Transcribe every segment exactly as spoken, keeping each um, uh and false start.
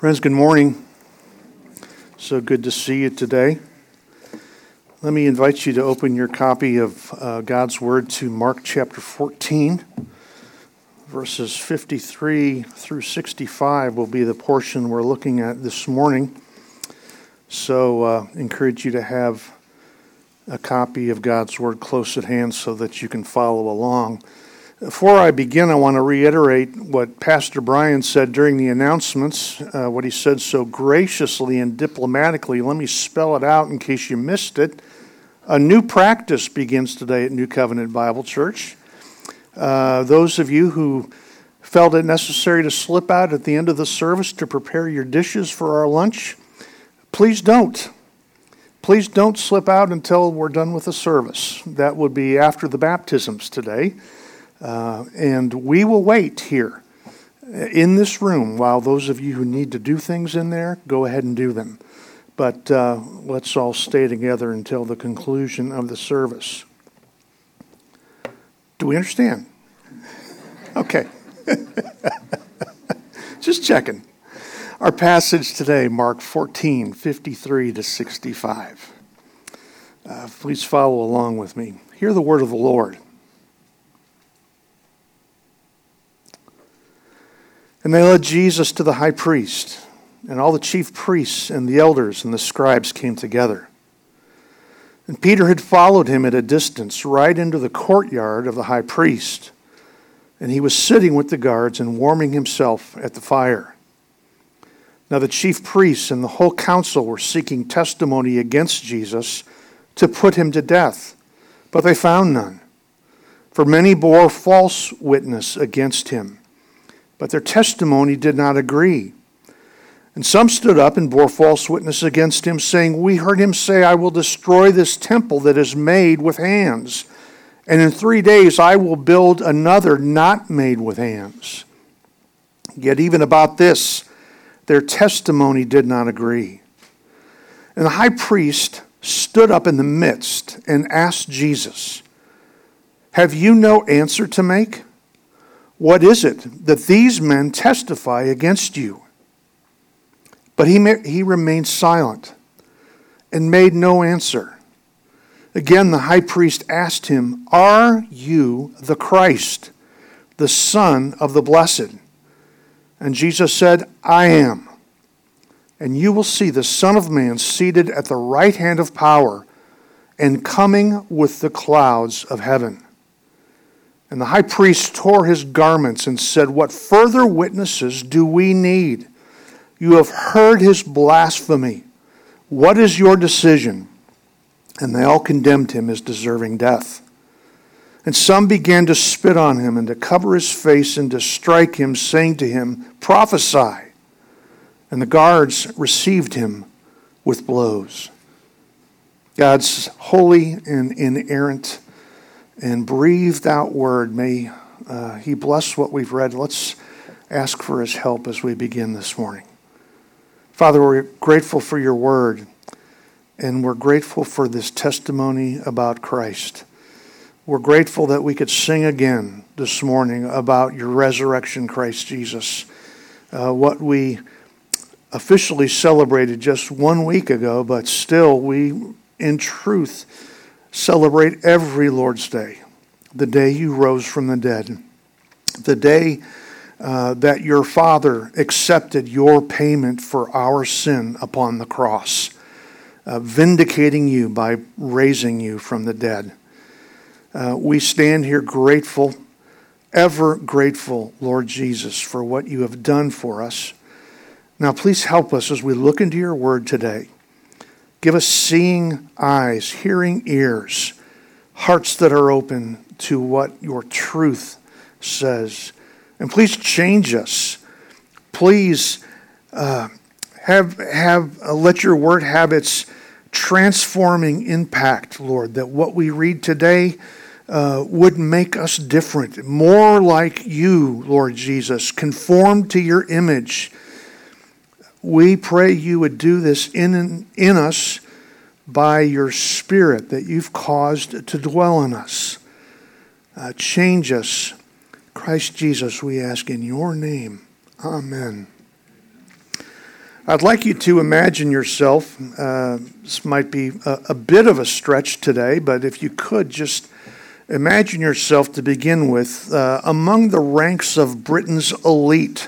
Friends, good morning. So good to see you today. Let me invite you to open your copy of uh, God's Word to Mark chapter fourteen. Verses fifty-three through sixty-five will be the portion we're looking at this morning. So I uh, encourage you to have a copy of God's Word close at hand so that you can follow along. Before I begin, I want to reiterate what Pastor Brian said during the announcements, uh, what he said so graciously and diplomatically. Let me spell it out in case you missed it. A new practice begins today at New Covenant Bible Church. Uh, those of you who felt it necessary to slip out at the end of the service to prepare your dishes for our lunch, please don't. Please don't slip out until we're done with the service. That would be after the baptisms today. Uh, and we will wait here in this room while those of you who need to do things in there, go ahead and do them. But uh, let's all stay together until the conclusion of the service. Do we understand? Okay. Just checking. Our passage today, Mark fourteen, fifty-three to sixty-five. Uh, please follow along with me. Hear the word of the Lord. And they led Jesus to the high priest, and all the chief priests and the elders and the scribes came together. And Peter had followed him at a distance right into the courtyard of the high priest, and he was sitting with the guards and warming himself at the fire. Now the chief priests and the whole council were seeking testimony against Jesus to put him to death, but they found none. For many bore false witness against him, but their testimony did not agree. And some stood up and bore false witness against him, saying, "We heard him say, 'I will destroy this temple that is made with hands, and in three days I will build another not made with hands.' Yet even about this, their testimony did not agree. And the high priest stood up in the midst and asked Jesus, 'Have you no answer to make? What is it that these men testify against you?' But he, he remained silent and made no answer. Again, the high priest asked him, 'Are you the Christ, the Son of the Blessed?' And Jesus said, 'I am. And you will see the Son of Man seated at the right hand of power and coming with the clouds of heaven.' And the high priest tore his garments and said, 'What further witnesses do we need? You have heard his blasphemy. What is your decision?' And they all condemned him as deserving death. And some began to spit on him and to cover his face and to strike him, saying to him, 'Prophesy.' And the guards received him with blows." God's holy and inerrant and breathed out word, may uh, he bless what we've read. Let's ask for his help as we begin this morning. Father, we're grateful for your word, and we're grateful for this testimony about Christ. We're grateful that we could sing again this morning about your resurrection, Christ Jesus. Uh, what we officially celebrated just one week ago, but still we, in truth, celebrate every Lord's Day, the day you rose from the dead, the day uh, that your Father accepted your payment for our sin upon the cross, uh, vindicating you by raising you from the dead. Uh, we stand here grateful, ever grateful, Lord Jesus, for what you have done for us. Now please help us as we look into your word today. Give us seeing eyes, hearing ears, hearts that are open to what your truth says. And please change us. Please uh, have have uh, let your word have its transforming impact, Lord, that what we read today uh, would make us different, more like you, Lord Jesus, conformed to your image. We pray you would do this in in us by your Spirit that you've caused to dwell in us. Uh, change us. Christ Jesus, we ask in your name. Amen. I'd like you to imagine yourself, uh, this might be a, a bit of a stretch today, but if you could just imagine yourself to begin with uh, among the ranks of Britain's elite,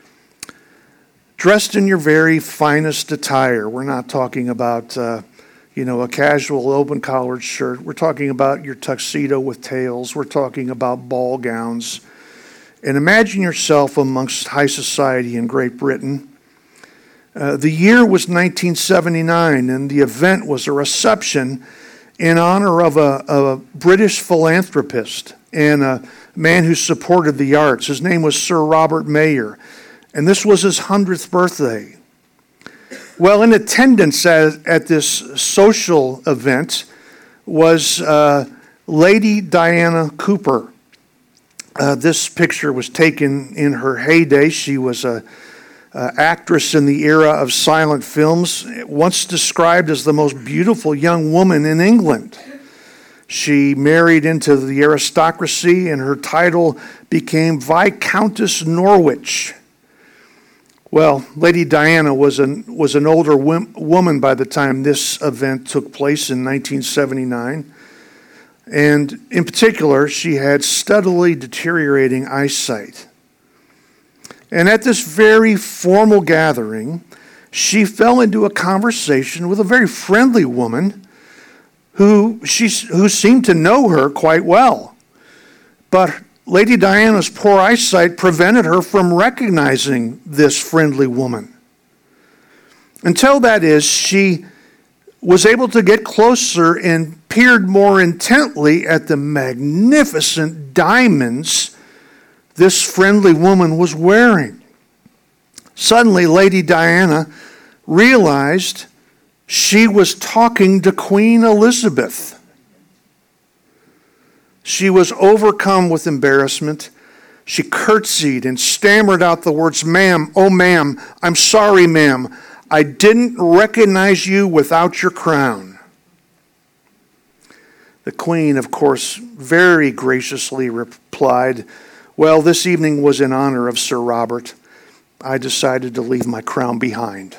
dressed in your very finest attire. We're not talking about, uh, you know, a casual open-collared shirt. We're talking about your tuxedo with tails. We're talking about ball gowns. And imagine yourself amongst high society in Great Britain. Uh, the year was nineteen seventy-nine, and the event was a reception in honor of a, a British philanthropist and a man who supported the arts. His name was Sir Robert Mayer, and this was his hundredth birthday. Well, in attendance at, at this social event was uh, Lady Diana Cooper. Uh, this picture was taken in her heyday. She was a Uh, actress in the era of silent films, once described as the most beautiful young woman in England. She married into the aristocracy, and her title became Viscountess Norwich. Well, Lady Diana was an, was an older wim, woman by the time this event took place in nineteen seventy-nine. And in particular, she had steadily deteriorating eyesight. And at this very formal gathering, she fell into a conversation with a very friendly woman who she who seemed to know her quite well. But Lady Diana's poor eyesight prevented her from recognizing this friendly woman. Until, that is, she was able to get closer and peered more intently at the magnificent diamonds this friendly woman was wearing. Suddenly, Lady Diana realized she was talking to Queen Elizabeth. She was overcome with embarrassment. She curtsied and stammered out the words, "Ma'am, oh ma'am, I'm sorry, ma'am. I didn't recognize you without your crown." The Queen, of course, very graciously replied, "Well, this evening was in honor of Sir Robert. I decided to leave my crown behind."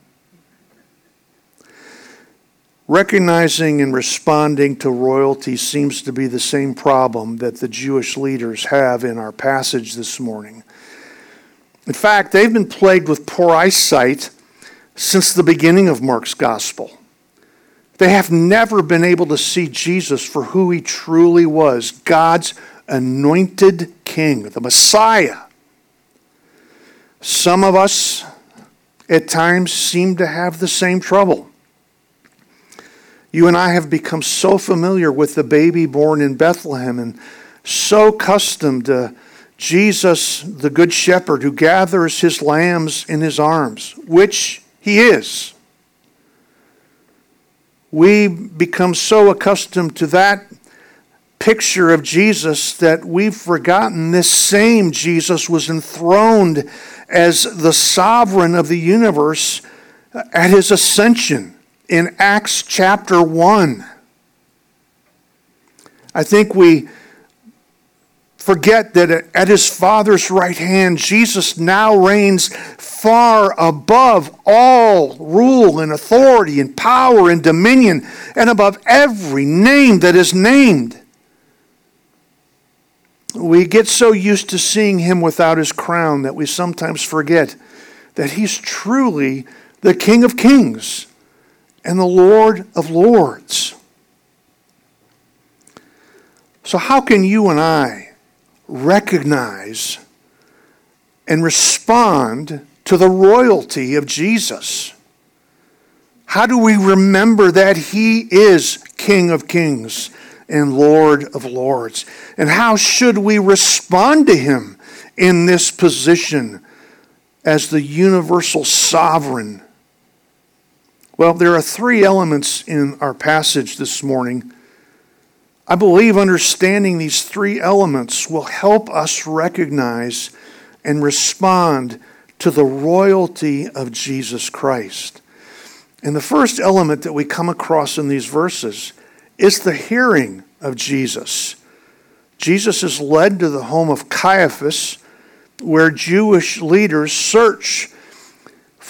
Recognizing and responding to royalty seems to be the same problem that the Jewish leaders have in our passage this morning. In fact, they've been plagued with poor eyesight since the beginning of Mark's gospel. They have never been able to see Jesus for who he truly was, God's anointed King, the Messiah. Some of us at times seem to have the same trouble. You and I have become so familiar with the baby born in Bethlehem and so accustomed to Jesus, the Good Shepherd, who gathers his lambs in his arms, which he is. We become so accustomed to that picture of Jesus that we've forgotten this same Jesus was enthroned as the sovereign of the universe at his ascension in Acts chapter one. I think we forget that at his Father's right hand, Jesus now reigns far above all rule and authority and power and dominion and above every name that is named. We get so used to seeing him without his crown that we sometimes forget that he's truly the King of Kings and the Lord of Lords. So how can you and I recognize and respond to the royalty of Jesus? How do we remember that he is King of Kings and Lord of Lords? And how should we respond to him in this position as the universal sovereign? Well, there are three elements in our passage this morning. I believe understanding these three elements will help us recognize and respond to the royalty of Jesus Christ. And the first element that we come across in these verses is the hearing of Jesus. Jesus is led to the home of Caiaphas, where Jewish leaders search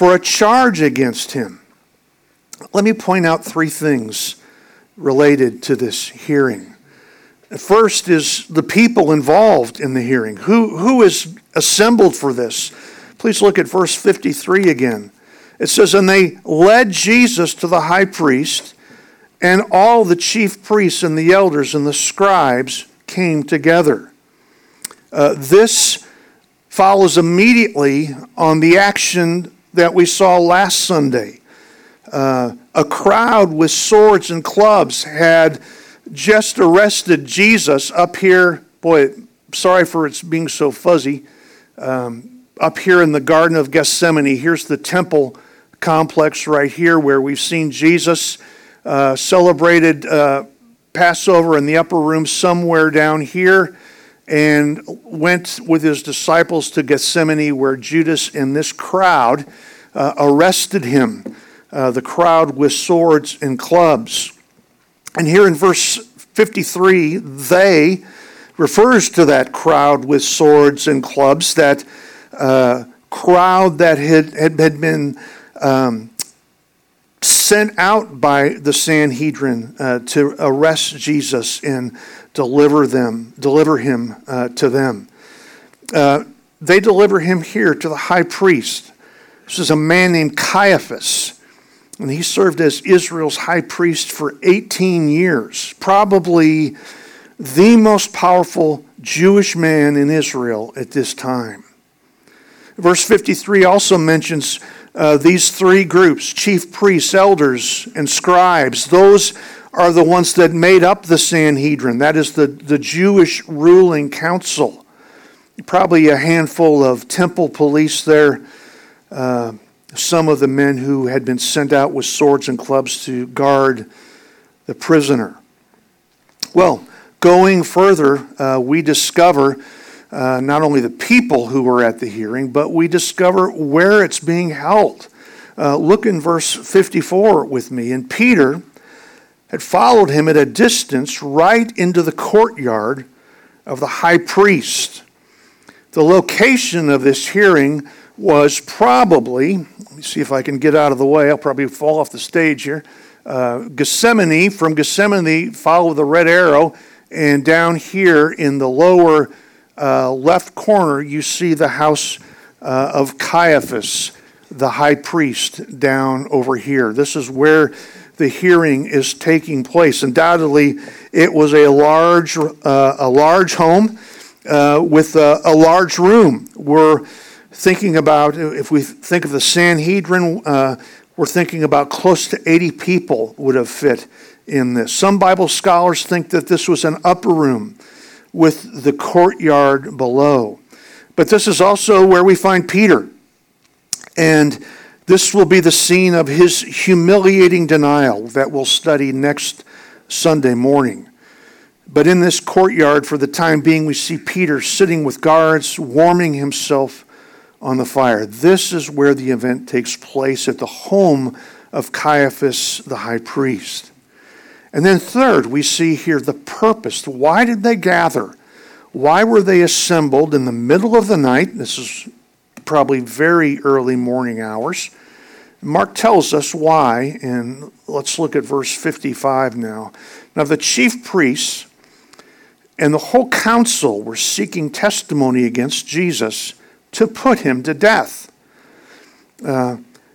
for a charge against him. Let me point out three things related to this hearing. First is the people involved in the hearing. Who, who is assembled for this? Please look at verse fifty-three again. It says, "And they led Jesus to the high priest, and all the chief priests and the elders and the scribes came together." Uh, this follows immediately on the action that we saw last Sunday. Uh, a crowd with swords and clubs had just arrested Jesus up here. Boy, sorry for it's being so fuzzy. Um, up here in the Garden of Gethsemane, here's the temple complex right here where we've seen Jesus uh, celebrated uh, Passover in the upper room somewhere down here, and went with his disciples to Gethsemane where Judas and this crowd uh, arrested him. Uh, the crowd with swords and clubs. And here in verse fifty-three, they refers to that crowd with swords and clubs, that uh, crowd that had, had, had been um, sent out by the Sanhedrin uh, to arrest Jesus and deliver them, deliver him uh, to them. Uh, they deliver him here to the high priest. This is a man named Caiaphas. And he served as Israel's high priest for eighteen years, probably the most powerful Jewish man in Israel at this time. Verse fifty-three also mentions uh, these three groups, chief priests, elders, and scribes. Those are the ones that made up the Sanhedrin. That is the, the Jewish ruling council. Probably a handful of temple police there. Uh, Some of the men who had been sent out with swords and clubs to guard the prisoner. Well, going further, uh, we discover uh, not only the people who were at the hearing, but we discover where it's being held. Uh, look in verse fifty-four with me. "And Peter had followed him at a distance right into the courtyard of the high priest." The location of this hearing was probably, let me see if I can get out of the way, I'll probably fall off the stage here. Uh, Gethsemane, from Gethsemane, follow the red arrow, and down here in the lower uh, left corner, you see the house uh, of Caiaphas, the high priest, down over here. This is where the hearing is taking place. Undoubtedly, it was a large, uh, a large home uh, with a, a large room. We're thinking about, if we think of the Sanhedrin, uh, we're thinking about close to eighty people would have fit in this. Some Bible scholars think that this was an upper room with the courtyard below. But this is also where we find Peter. And this will be the scene of his humiliating denial that we'll study next Sunday morning. But in this courtyard, for the time being, we see Peter sitting with guards, warming himself on the fire. This is where the event takes place, at the home of Caiaphas, the high priest. And then third, we see here the purpose. Why did they gather? Why were they assembled in the middle of the night? This is probably very early morning hours. Mark tells us why, and let's look at verse fifty-five now. Now the chief priests and the whole council were seeking testimony against Jesus to put him to death. Uh,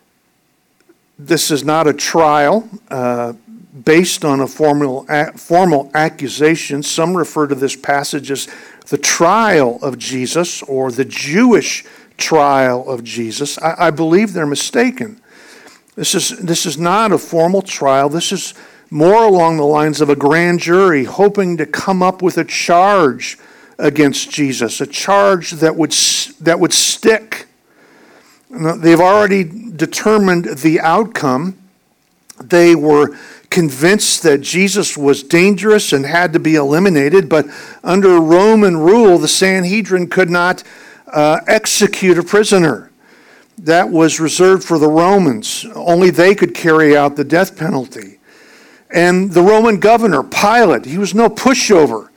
this is not a trial uh, based on a formal, formal accusation. Some refer to this passage as the trial of Jesus or the Jewish trial of Jesus. I, I believe they're mistaken. This is, this is not a formal trial. This is more along the lines of a grand jury hoping to come up with a charge against Jesus, a charge that would that would stick. They've already determined the outcome. They were convinced that Jesus was dangerous and had to be eliminated, but under Roman rule, the Sanhedrin could not uh, execute a prisoner. That was reserved for the Romans. Only they could carry out the death penalty. And the Roman governor, Pilate, he was no pushover.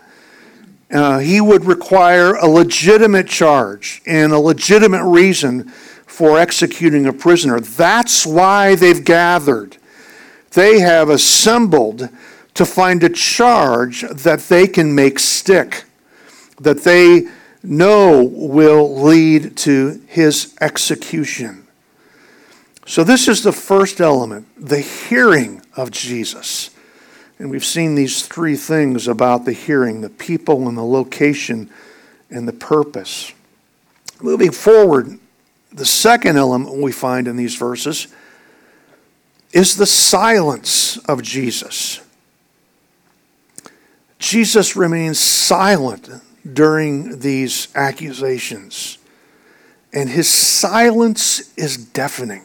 Uh, he would require a legitimate charge and a legitimate reason for executing a prisoner. That's why they've gathered. They have assembled to find a charge that they can make stick, that they know will lead to his execution. So this is the first element, the hearing of Jesus. And we've seen these three things about the hearing, the people and the location and the purpose. Moving forward, the second element we find in these verses is the silence of Jesus. Jesus remains silent during these accusations, and his silence is deafening.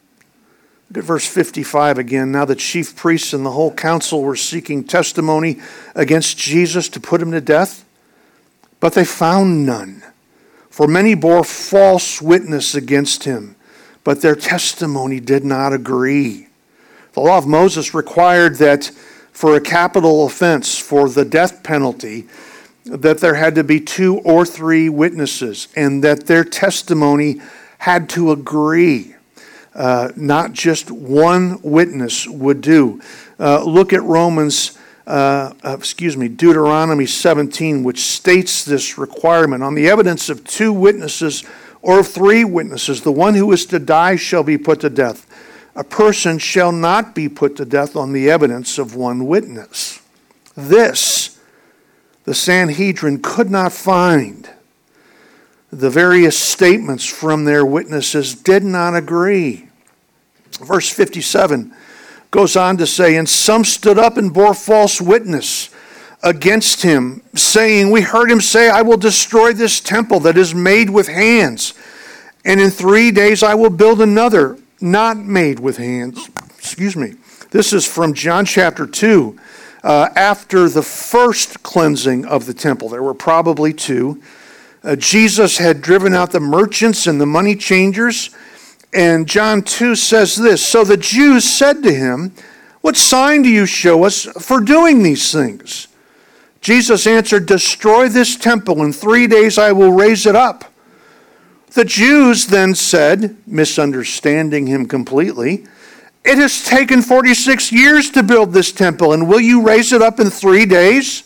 Look at verse fifty-five again. Now the chief priests and the whole council were seeking testimony against Jesus to put him to death, but they found none. For many bore false witness against him, but their testimony did not agree. The law of Moses required that for a capital offense, for the death penalty, that there had to be two or three witnesses, and that their testimony had to agree. Uh, not just one witness would do. Uh, look at Romans, uh, uh, excuse me, Deuteronomy seventeen, which states this requirement. On the evidence of two witnesses or of three witnesses, the one who is to die shall be put to death. A person shall not be put to death on the evidence of one witness. This, the Sanhedrin could not find. The various statements from their witnesses did not agree. Verse fifty-seven goes on to say, and some stood up and bore false witness against him, saying, we heard him say, I will destroy this temple that is made with hands, and in three days I will build another, not made with hands. Excuse me. This is from John chapter two. Uh, after the first cleansing of the temple, there were probably two. Uh, Jesus had driven out the merchants and the money changers. And John two says this, so the Jews said to him, what sign do you show us for doing these things? Jesus answered, destroy this temple. In three days I will raise it up. The Jews then said, misunderstanding him completely, it has taken forty-six years to build this temple, and will you raise it up in three days?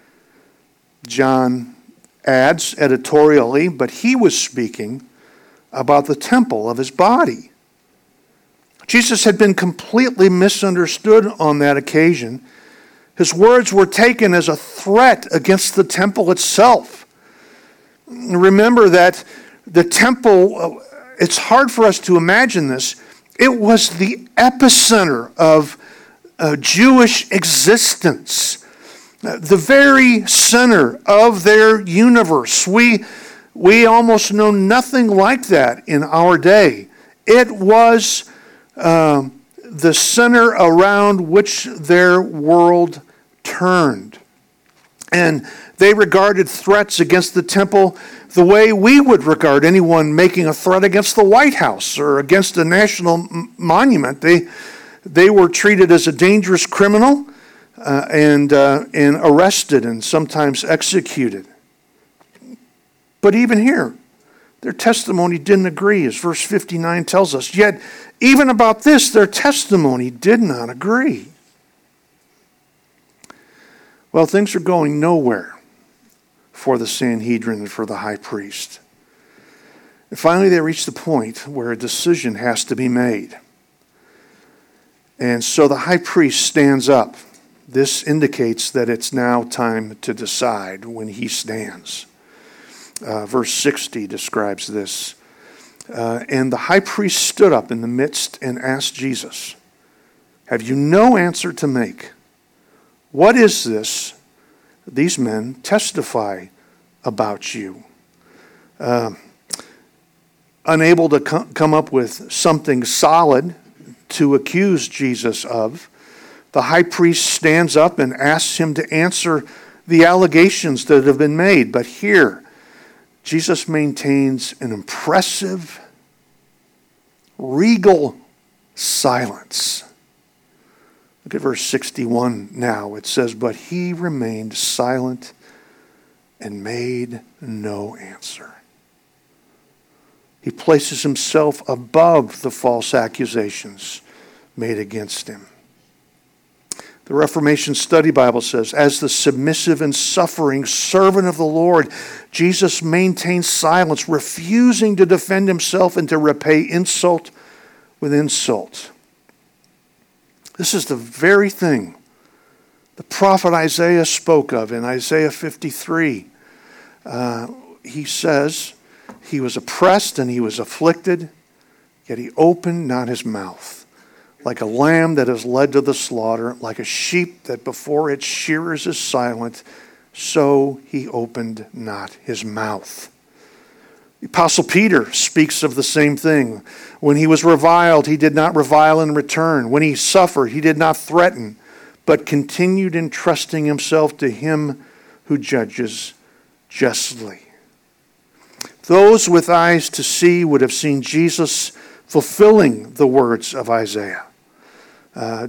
John adds editorially, but he was speaking about the temple of his body. Jesus had been completely misunderstood on that occasion. His words were taken as a threat against the temple itself. Remember that the temple, it's hard for us to imagine this, it was the epicenter of uh, Jewish existence, the very center of their universe. We We almost know nothing like that in our day. It was um, the center around which their world turned. And they regarded threats against the temple the way we would regard anyone making a threat against the White House or against a national m- monument. They, they were treated as a dangerous criminal uh, and, uh, and arrested and sometimes executed. But even here, their testimony didn't agree, as verse fifty-nine tells us. Yet, even about this, their testimony did not agree. Well, things are going nowhere for the Sanhedrin and for the high priest. And finally, they reach the point where a decision has to be made. And so the high priest stands up. This indicates that it's now time to decide when he stands. Uh, verse sixty describes this. Uh, and the high priest stood up in the midst and asked Jesus, have you no answer to make? What is this these men testify about you? Uh, unable to com- come up with something solid to accuse Jesus of, the high priest stands up and asks him to answer the allegations that have been made. But here, Jesus maintains an impressive, regal silence. Look at verse sixty-one now. It says, but he remained silent and made no answer. He places himself above the false accusations made against him. The Reformation Study Bible says, as the submissive and suffering servant of the Lord, Jesus maintained silence, refusing to defend himself and to repay insult with insult. This is the very thing the prophet Isaiah spoke of in Isaiah fifty-three. Uh, he says, he was oppressed and he was afflicted, yet he opened not his mouth. Like a lamb that is led to the slaughter, like a sheep that before its shearers is silent, so he opened not his mouth. The Apostle Peter speaks of the same thing. When he was reviled, he did not revile in return. When he suffered, he did not threaten, but continued entrusting himself to him who judges justly. Those with eyes to see would have seen Jesus fulfilling the words of Isaiah, uh,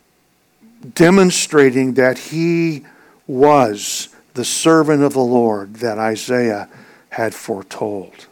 demonstrating that he was the servant of the Lord that Isaiah had foretold.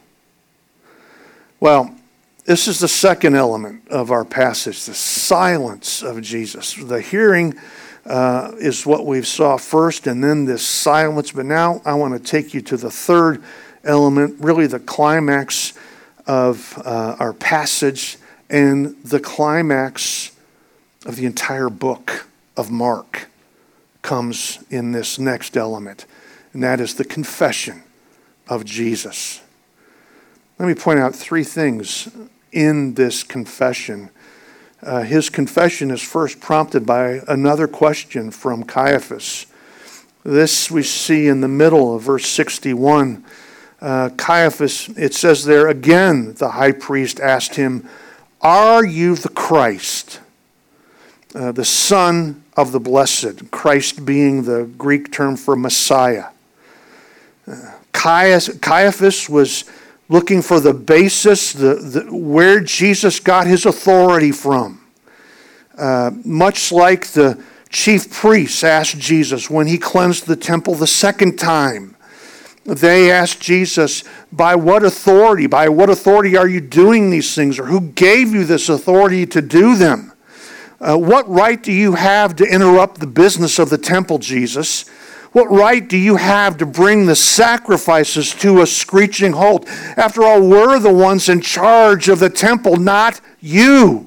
Well, this is the second element of our passage, the silence of Jesus. The hearing uh, is what we saw first, and then this silence. But now I want to take you to the third element, really the climax of uh, our passage and the climax of the entire book of Mark comes in this next element, and that is the confession of Jesus. Let me point out three things in this confession. Uh, his confession is first prompted by another question from Caiaphas. This we see in the middle of verse sixty-one. Uh, Caiaphas, it says there, again, the high priest asked him, "Are you the Christ, uh, the Son of the Blessed?" Christ being the Greek term for Messiah. Uh, Caiaphas was looking for the basis, the, the where Jesus got his authority from. Uh, much like the chief priests asked Jesus when he cleansed the temple the second time. They asked Jesus, by what authority? By what authority are you doing these things? Or who gave you this authority to do them? Uh, what right do you have to interrupt the business of the temple, Jesus? What right do you have to bring the sacrifices to a screeching halt? After all, we're the ones in charge of the temple, not you.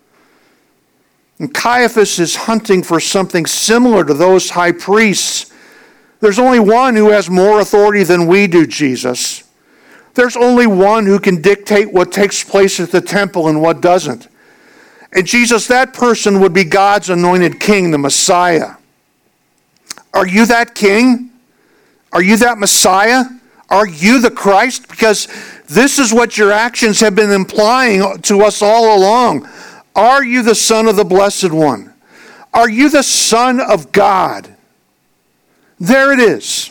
And Caiaphas is hunting for something similar to those high priests. There's only one who has more authority than we do, Jesus. There's only one who can dictate what takes place at the temple and what doesn't. And Jesus, that person would be God's anointed king, the Messiah. Are you that king? Are you that Messiah? Are you the Christ? Because this is what your actions have been implying to us all along. Are you the Son of the Blessed One? Are you the Son of God? There it is.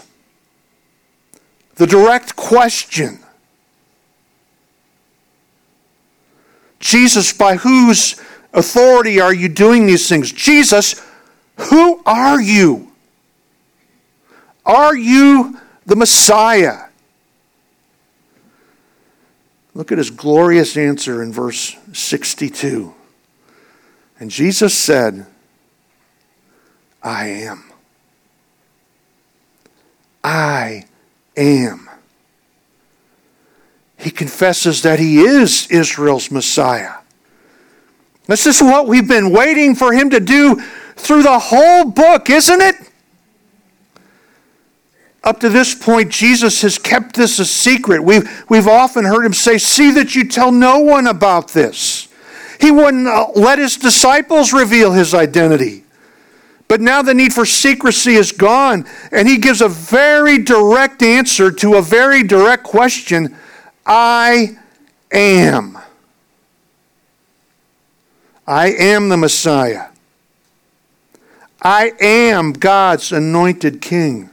The direct question. Jesus, by whose authority are you doing these things? Jesus, who are you? Are you the Messiah? Look at his glorious answer in verse sixty-two. And Jesus said, I am. I am. He confesses that he is Israel's Messiah. This is what we've been waiting for him to do through the whole book, isn't it? Up to this point, Jesus has kept this a secret. We've, we've often heard him say, see that you tell no one about this. He wouldn't let his disciples reveal his identity. But now the need for secrecy is gone, and he gives a very direct answer to a very direct question. I am. I am the Messiah. I am God's anointed king.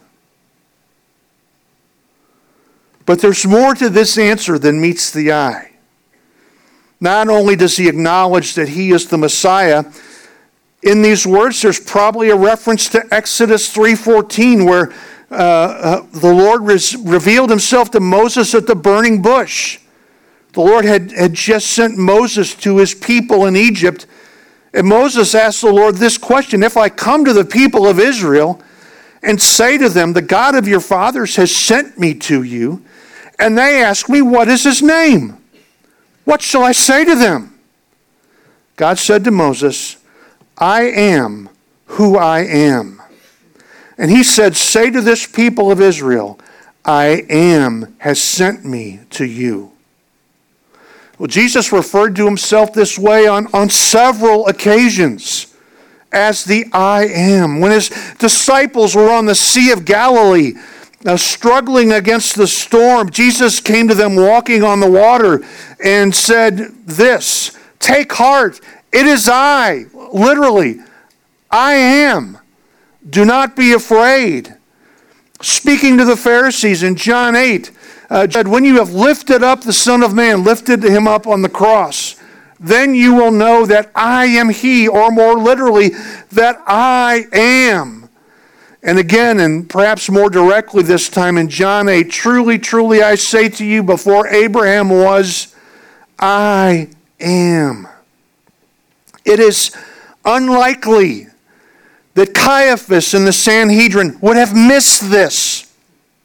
But there's more to this answer than meets the eye. Not only does he acknowledge that he is the Messiah, in these words there's probably a reference to Exodus three fourteen where uh, uh, the Lord res- revealed himself to Moses at the burning bush. The Lord had, had just sent Moses to his people in Egypt, and Moses asked the Lord this question: if I come to the people of Israel and say to them, the God of your fathers has sent me to you, and they ask me, what is his name? What shall I say to them? God said to Moses, I am who I am. And he said, say to this people of Israel, I am has sent me to you. Well, Jesus referred to himself this way on, on several occasions as the I am. When his disciples were on the Sea of Galilee, uh, struggling against the storm, Jesus came to them walking on the water and said this, take heart, it is I, literally, I am. Do not be afraid. Speaking to the Pharisees in John eight, uh, when you have lifted up the Son of Man, lifted him up on the cross, then you will know that I am he, or more literally, that I am. And again, and perhaps more directly this time in John eight, truly, truly I say to you, before Abraham was, I am. It is unlikely that Caiaphas and the Sanhedrin would have missed this.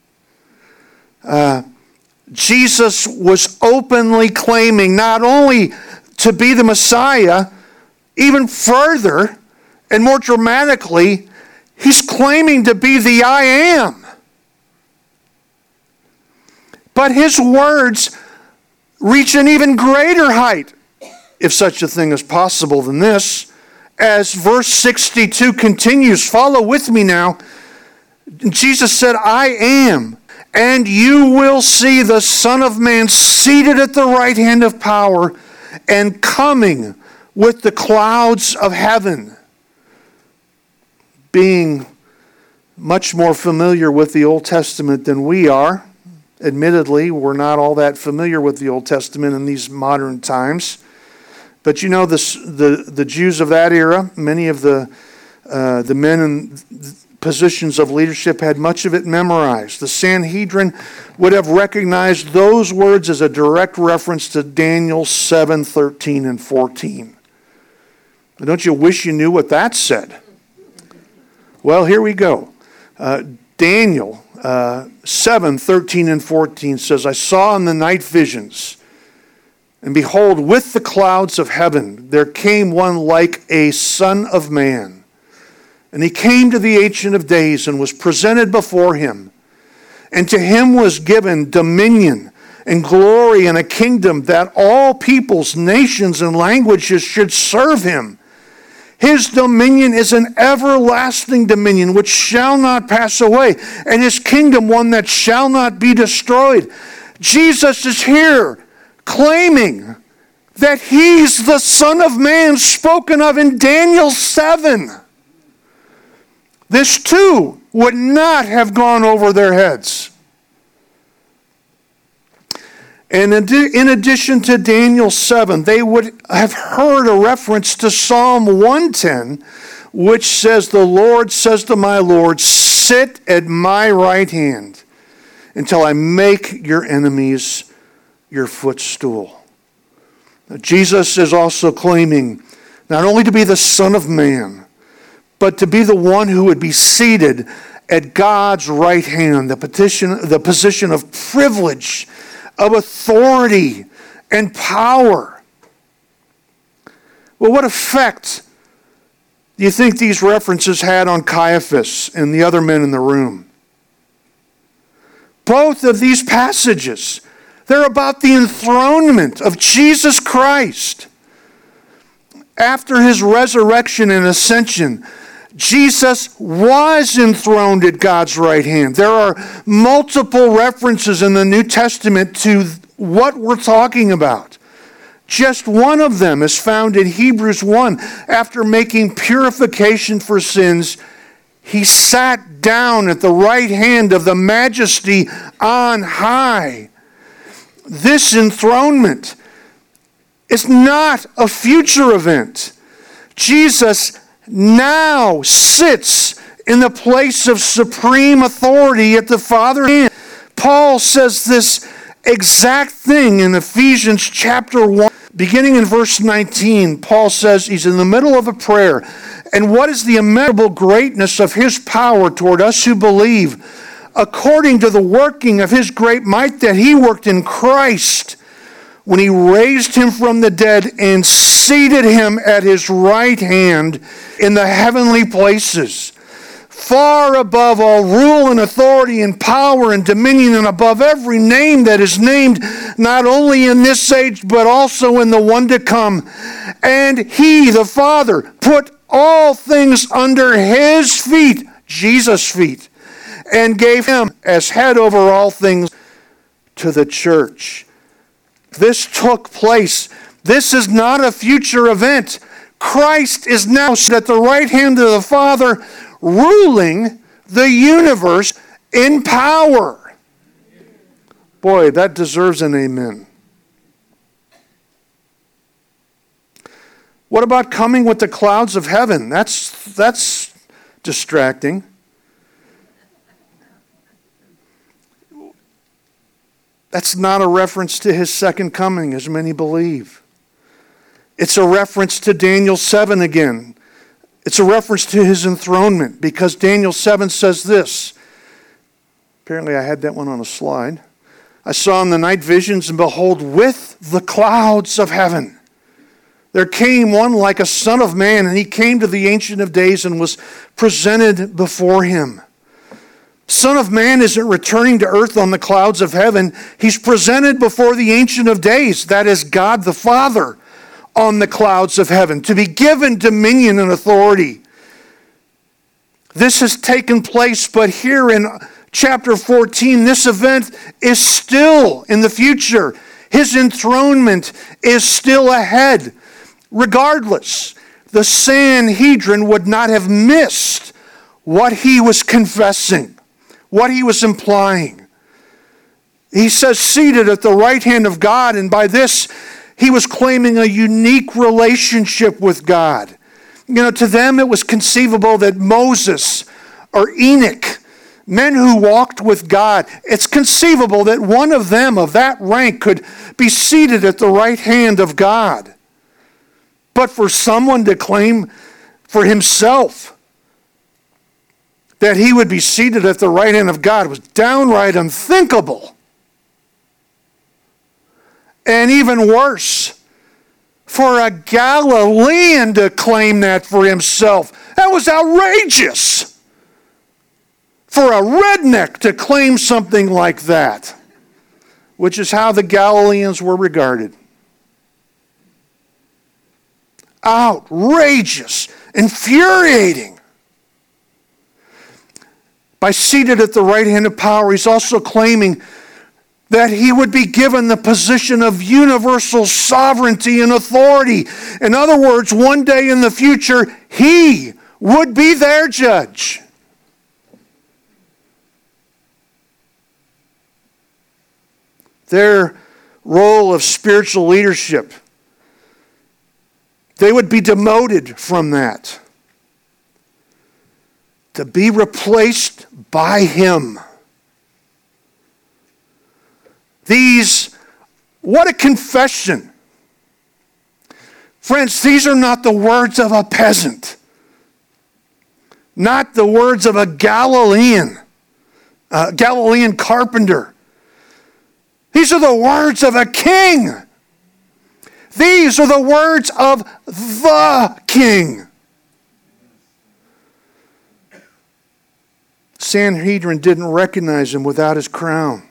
Uh, Jesus was openly claiming not only to be the Messiah, even further and more dramatically, he's claiming to be the I am. But his words reach an even greater height, if such a thing is possible, than this. As verse sixty-two continues, follow with me now. Jesus said, I am, and you will see the Son of Man seated at the right hand of power and coming with the clouds of heaven. Being much more familiar with the Old Testament than we are, admittedly, we're not all that familiar with the Old Testament in these modern times. But you know, this, the, the Jews of that era, many of the, uh, the men in positions of leadership had much of it memorized. The Sanhedrin would have recognized those words as a direct reference to Daniel seven, thirteen, and fourteen. Don't you wish you knew what that said? Well, here we go. Uh, Daniel uh, seven, thirteen, and fourteen says, I saw in the night visions, and behold, with the clouds of heaven, there came one like a son of man. And he came to the Ancient of Days and was presented before him. And to him was given dominion and glory and a kingdom that all peoples, nations, and languages should serve him. His dominion is an everlasting dominion which shall not pass away, and his kingdom one that shall not be destroyed. Jesus is here claiming that he's the Son of Man spoken of in Daniel seven. This too would not have gone over their heads. And in addition to Daniel seven, they would have heard a reference to Psalm one ten, which says, the Lord says to my Lord, sit at my right hand until I make your enemies your footstool. Now, Jesus is also claiming not only to be the Son of Man, but to be the one who would be seated at God's right hand, the position, the position of privilege, of authority and power. Well, what effect do you think these references had on Caiaphas and the other men in the room? Both of these passages, they're about the enthronement of Jesus Christ. After his resurrection and ascension, Jesus was enthroned at God's right hand. There are multiple references in the New Testament to what we're talking about. Just one of them is found in Hebrews one. After making purification for sins, he sat down at the right hand of the Majesty on high. This enthronement is not a future event. Jesus now sits in the place of supreme authority at the Father's hand. Paul says this exact thing in Ephesians chapter one, beginning in verse nineteen. Paul says he's in the middle of a prayer. And what is the immeasurable greatness of his power toward us who believe, according to the working of his great might that he worked in Christ, when he raised him from the dead and seated him at his right hand in the heavenly places, far above all rule and authority and power and dominion, and above every name that is named, not only in this age, but also in the one to come. And he, the Father, put all things under his feet, Jesus' feet, and gave him as head over all things to the church. This took place. This is not a future event. Christ is now at the right hand of the Father, ruling the universe in power. Boy, that deserves an amen. What about coming with the clouds of heaven? That's, that's distracting. That's not a reference to his second coming, as many believe. It's a reference to Daniel seven again. It's a reference to his enthronement, because Daniel seven says this. Apparently I had that one on a slide. I saw in the night visions, and behold, with the clouds of heaven, there came one like a son of man, and he came to the Ancient of Days and was presented before him. Son of Man isn't returning to earth on the clouds of heaven. He's presented before the Ancient of Days, that is God the Father, on the clouds of heaven, to be given dominion and authority. This has taken place, but here in chapter fourteen, this event is still in the future. His enthronement is still ahead. Regardless, the Sanhedrin would not have missed what he was confessing, what he was implying. He says, seated at the right hand of God, and by this, he was claiming a unique relationship with God. You know, to them it was conceivable that Moses or Enoch, men who walked with God, it's conceivable that one of them of that rank could be seated at the right hand of God. But for someone to claim for himself that he would be seated at the right hand of God was downright unthinkable. And even worse, for a Galilean to claim that for himself, that was outrageous. For a redneck to claim something like that, which is how the Galileans were regarded. Outrageous, infuriating. By seated at the right hand of power, he's also claiming that he would be given the position of universal sovereignty and authority. In other words, one day in the future, he would be their judge. Their role of spiritual leadership, they would be demoted from that to be replaced by him. These, what a confession. Friends, these are not the words of a peasant, not the words of a Galilean, a Galilean carpenter. These are the words of a king. These are the words of the king. Sanhedrin didn't recognize him without his crown.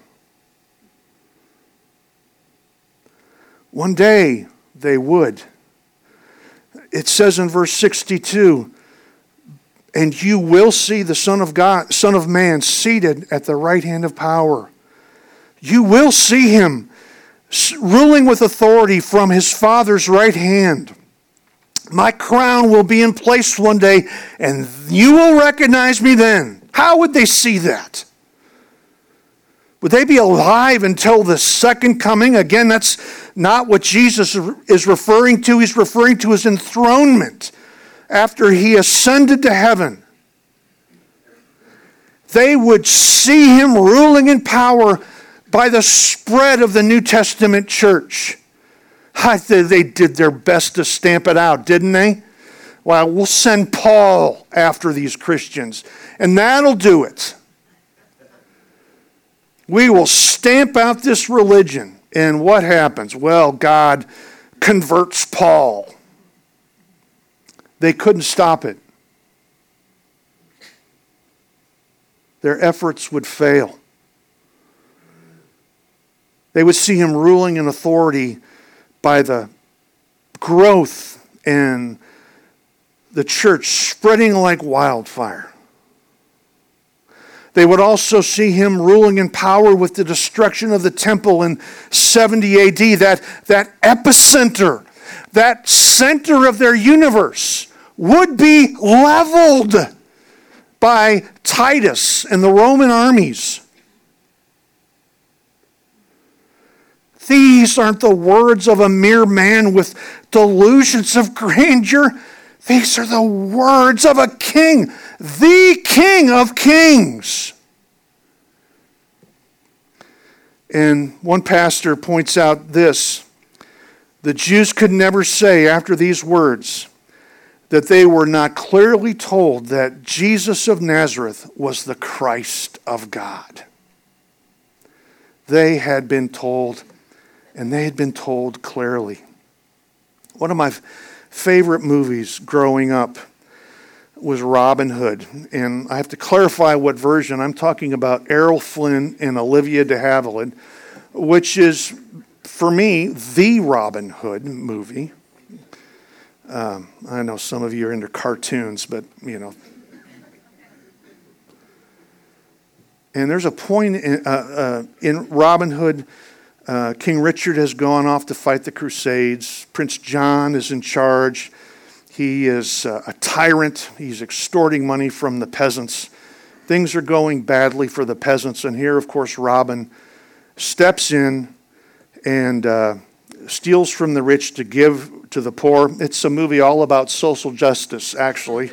One day they would. It says in verse sixty-two, and you will see the Son of God, Son of Man seated at the right hand of power. You will see him ruling with authority from his Father's right hand. My crown will be in place one day, and you will recognize me then. How would they see that? Would they be alive until the second coming? Again, that's not what Jesus is referring to. He's referring to his enthronement after he ascended to heaven. They would see him ruling in power, by the spread of the New Testament church. I think they did their best to stamp it out, didn't they? Well, we'll send Paul after these Christians, and that'll do it. We will stamp out this religion. And what happens? Well, God converts Paul. They couldn't stop it. Their efforts would fail. They would see him ruling in authority by the growth and the church spreading like wildfire. They would also see him ruling in power with the destruction of the temple in seventy A D, that, that epicenter, that center of their universe would be leveled by Titus and the Roman armies. These aren't the words of a mere man with delusions of grandeur. These are the words of a king, the King of Kings. And one pastor points out this: the Jews could never say after these words that they were not clearly told that Jesus of Nazareth was the Christ of God. They had been told, and they had been told clearly. One of my favorite movies growing up was Robin Hood. And I have to clarify what version. I'm talking about Errol Flynn and Olivia de Havilland, which is, for me, the Robin Hood movie. Um, I know some of you are into cartoons, but, you know. And there's a point in, uh, uh, in Robin Hood. Uh, King Richard has gone off to fight the Crusades. Prince John is in charge. He is uh, a tyrant. He's extorting money from the peasants. Things are going badly for the peasants. And here, of course, Robin steps in and uh, steals from the rich to give to the poor. It's a movie all about social justice, actually.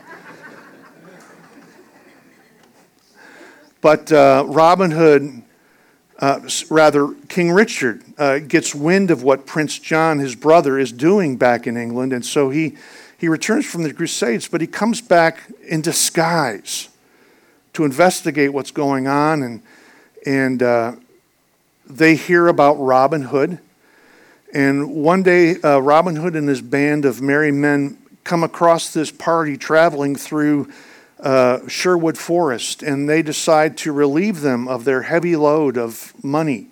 But uh, Robin Hood... Uh, rather, King Richard uh, gets wind of what Prince John, his brother, is doing back in England. And so he, he returns from the Crusades, but he comes back in disguise to investigate what's going on. And, and uh, they hear about Robin Hood. And one day, uh, Robin Hood and his band of merry men come across this party traveling through Uh, Sherwood Forest, and they decide to relieve them of their heavy load of money.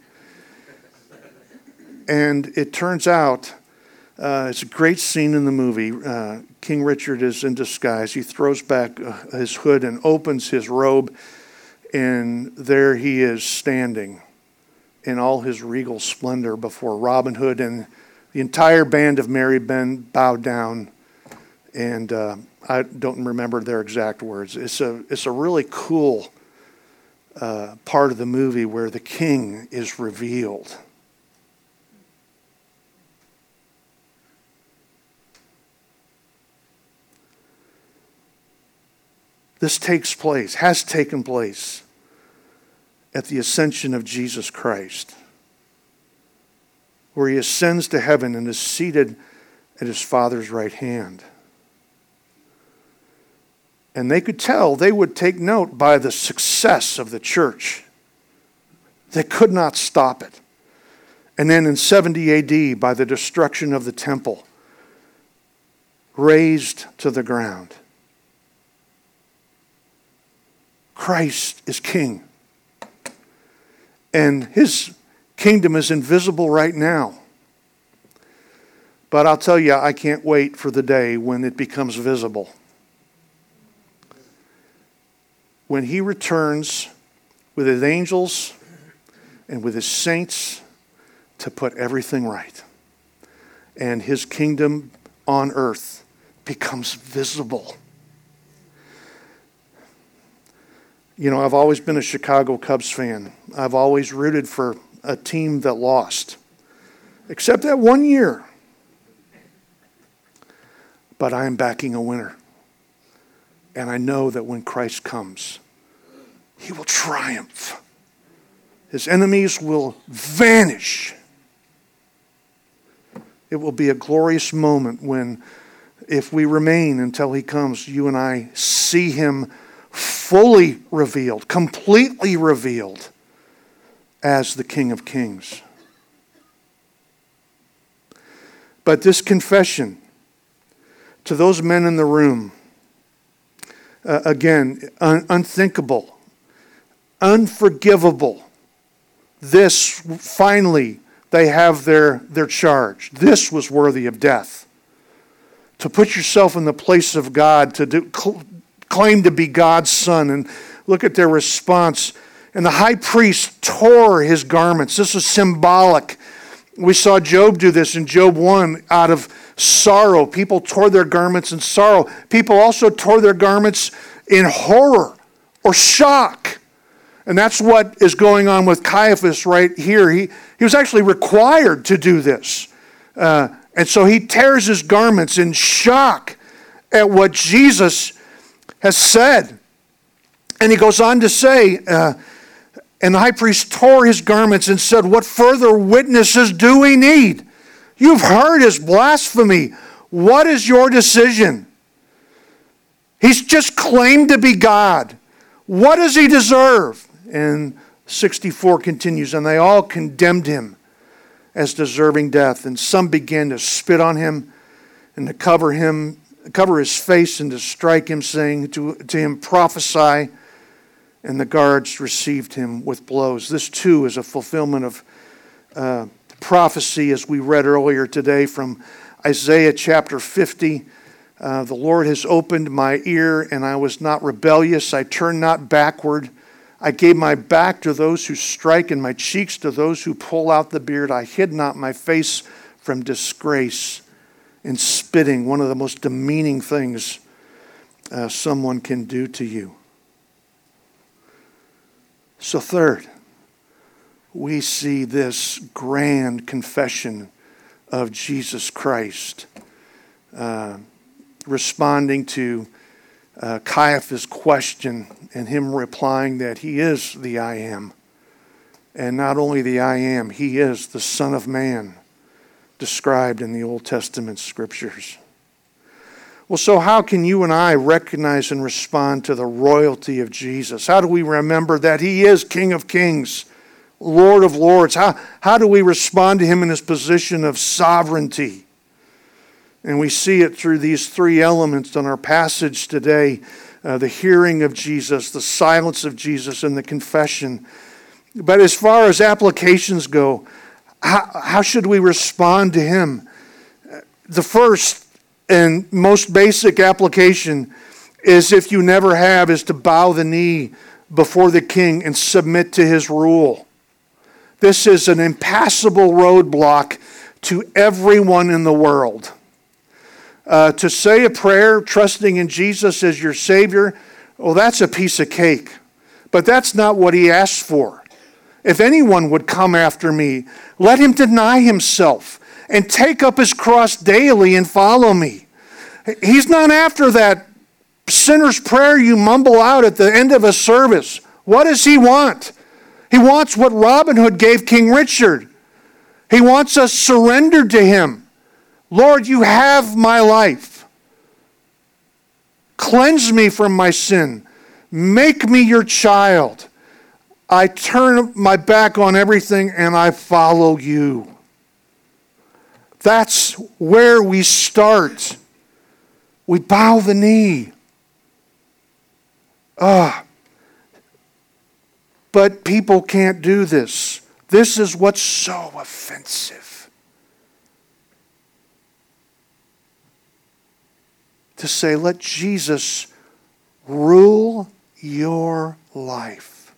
And it turns out, uh, it's a great scene in the movie. Uh, King Richard is in disguise. He throws back uh, his hood and opens his robe, and there he is standing in all his regal splendor before Robin Hood, and the entire band of merry men bow down. And uh, I don't remember their exact words. It's a it's a really cool uh, part of the movie where the king is revealed. This takes place, has taken place at the ascension of Jesus Christ, where he ascends to heaven and is seated at his Father's right hand. And they could tell, they would take note by the success of the church. They could not stop it. And then in seventy A D, by the destruction of the temple, razed to the ground. Christ is king. And his kingdom is invisible right now. But I'll tell you, I can't wait for the day when it becomes visible. When he returns with his angels and with his saints to put everything right. And his kingdom on earth becomes visible. You know, I've always been a Chicago Cubs fan. I've always rooted for a team that lost. Except that one year. But I am backing a winner. And I know that when Christ comes, he will triumph. His enemies will vanish. It will be a glorious moment when, if we remain until He comes, you and I see Him fully revealed, completely revealed as the King of Kings. But this confession to those men in the room, uh, again, un- unthinkable, unforgivable. This, finally, they have their, their charge. This was worthy of death. To put yourself in the place of God, to do, cl- claim to be God's son, and look at their response. And the high priest tore his garments. This is symbolic. We saw Job do this in Job one out of sorrow. People tore their garments in sorrow. People also tore their garments in horror or shock. And that's what is going on with Caiaphas right here. He, he was actually required to do this. Uh, and so he tears his garments in shock at what Jesus has said. And he goes on to say, uh, and the high priest tore his garments and said, "What further witnesses do we need? You've heard his blasphemy. What is your decision? He's just claimed to be God. What does he deserve?" And sixty-four continues, and they all condemned him as deserving death. And some began to spit on him and to cover him, cover his face and to strike him, saying to, to him, "Prophesy." And the guards received him with blows. This too is a fulfillment of uh, prophecy, as we read earlier today from Isaiah chapter fifty. Uh, the Lord has opened my ear, and I was not rebellious. I turned not backward. I gave my back to those who strike, and my cheeks to those who pull out the beard. I hid not my face from disgrace and spitting, one of the most demeaning things uh, someone can do to you. So third, we see this grand confession of Jesus Christ, uh, responding to uh, Caiaphas' question and him replying that he is the I Am. And not only the I Am, he is the Son of Man described in the Old Testament scriptures. Well, so how can you and I recognize and respond to the royalty of Jesus? How do we remember that he is King of Kings, Lord of Lords? How, how do we respond to him in his position of sovereignty? And we see it through these three elements in our passage today. Uh, the hearing of Jesus, the silence of Jesus, and the confession. But as far as applications go, how, how should we respond to him? The first and most basic application is, if you never have, is to bow the knee before the King and submit to his rule. This is an impassable roadblock to everyone in the world. Uh, to say a prayer trusting in Jesus as your Savior, well, that's a piece of cake. But that's not what he asks for. If anyone would come after me, let him deny himself and take up his cross daily and follow me. He's not after that sinner's prayer you mumble out at the end of a service. What does he want? He wants what Robin Hood gave King Richard. He wants us surrendered to him. Lord, you have my life. Cleanse me from my sin. Make me your child. I turn my back on everything and I follow you. That's where we start. We bow the knee. Ah. But people can't do this. This is what's so offensive. To say, let Jesus rule your life.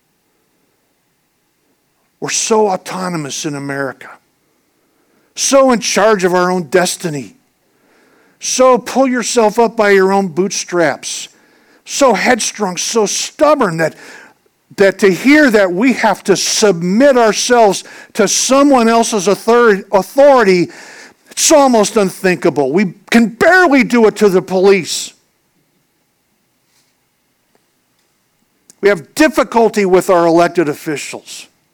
We're so autonomous in America. So in charge of our own destiny. So pull yourself up by your own bootstraps. So headstrong, so stubborn that, that to hear that we have to submit ourselves to someone else's authority, it's almost unthinkable. We can barely do it to the police. We have difficulty with our elected officials.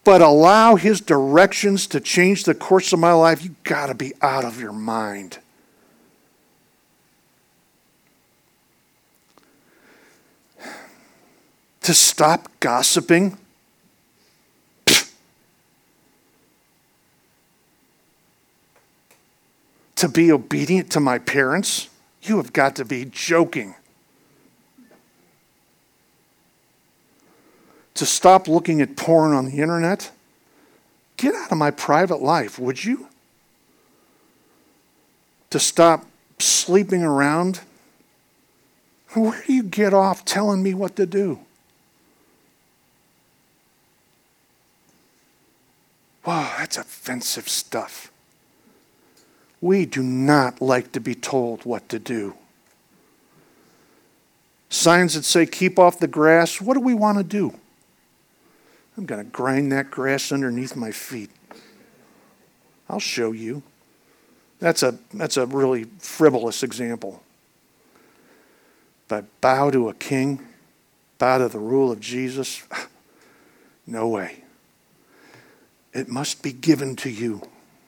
but allow his directions to change the course of my life, you got to be out of your mind. To stop gossiping? Pfft. To be obedient to my parents? You have got to be joking. To stop looking at porn on the internet? Get out of my private life, would you? To stop sleeping around? Where do you get off telling me what to do? Wow, that's offensive stuff. We do not like to be told what to do. Signs that say, keep off the grass, what do we want to do? I'm going to grind that grass underneath my feet. I'll show you. That's a, that's a really frivolous example. But bow to a king, bow to the rule of Jesus, no way. It must be given to you.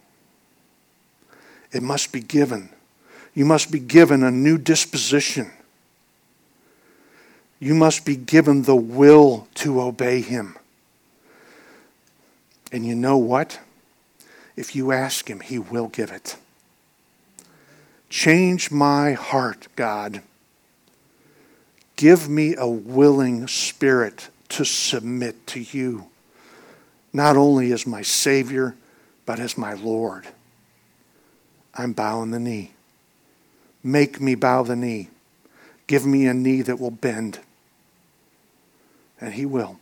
It must be given. You must be given a new disposition. You must be given the will to obey him. And you know what? If you ask him, he will give it. Change my heart, God. Give me a willing spirit to submit to you. Not only as my Savior, but as my Lord. I'm bowing the knee. Make me bow the knee. Give me a knee that will bend. And he will.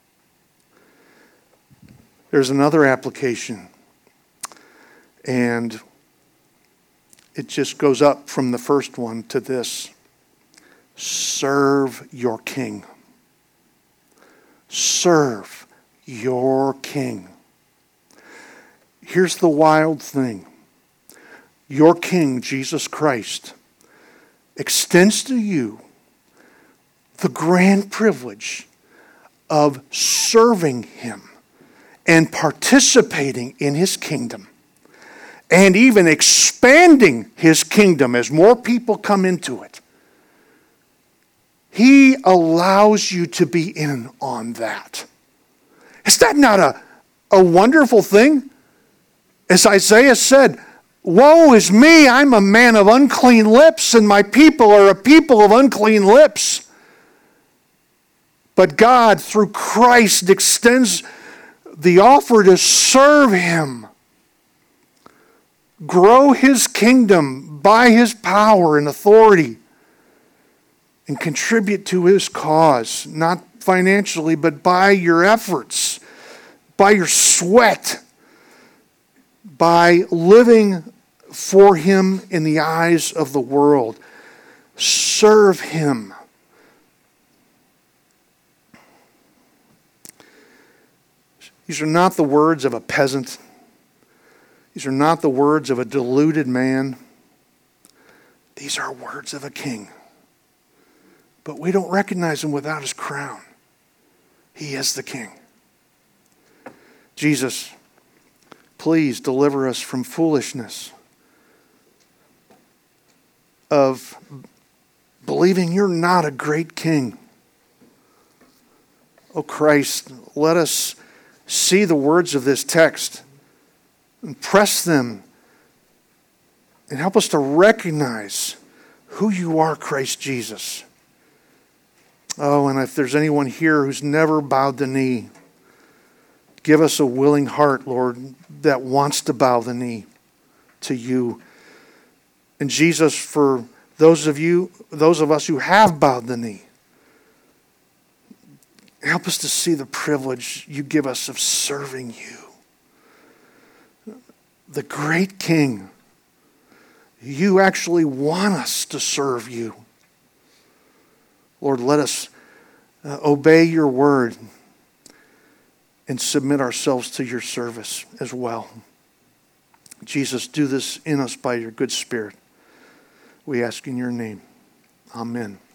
There's another application. And it just goes up from the first one to this. Serve your king. Serve your king. Here's the wild thing. Your king, Jesus Christ, extends to you the grand privilege of serving him and participating in his kingdom and even expanding his kingdom as more people come into it. He allows you to be in on that. Is that not a, a wonderful thing? As Isaiah said, woe is me, I'm a man of unclean lips, and my people are a people of unclean lips. But God, through Christ, extends the offer to serve him. Grow his kingdom by his power and authority. And contribute to his cause, not financially, but by your efforts, by your sweat, by living for him in the eyes of the world. Serve him. These are not the words of a peasant. These are not the words of a deluded man. These are words of a king. But we don't recognize him without his crown. He is the king. Jesus, please deliver us from foolishness of believing you're not a great king. Oh Christ, let us see the words of this text and press them and help us to recognize who you are, Christ Jesus. Oh, and if there's anyone here who's never bowed the knee, give us a willing heart, Lord, that wants to bow the knee to you. And Jesus, for those of you, those of us who have bowed the knee, help us to see the privilege you give us of serving you. The great King, you actually want us to serve you. Lord, let us uh, obey your word and submit ourselves to your service as well. Jesus, do this in us by your good Spirit. We ask in your name. Amen.